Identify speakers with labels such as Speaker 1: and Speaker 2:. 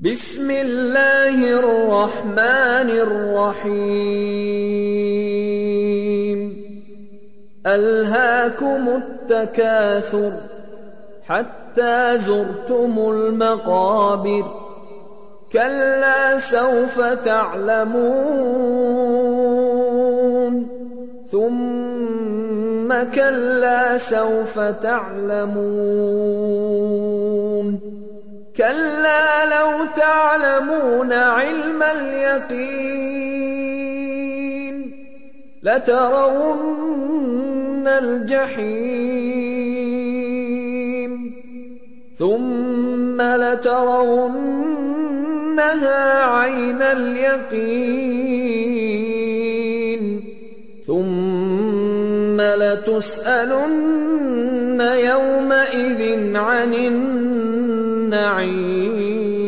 Speaker 1: بسم الله الرحمن الرحيم ألهاكم التكاثر حتى زرتم المقابر كلا سوف تعلمون ثم كلا سوف تعلمون كلا لو تعلمون علم اليقين لترون الجحيم ثم لترونها عين اليقين ثم لتسألن يومئذ عن النعيم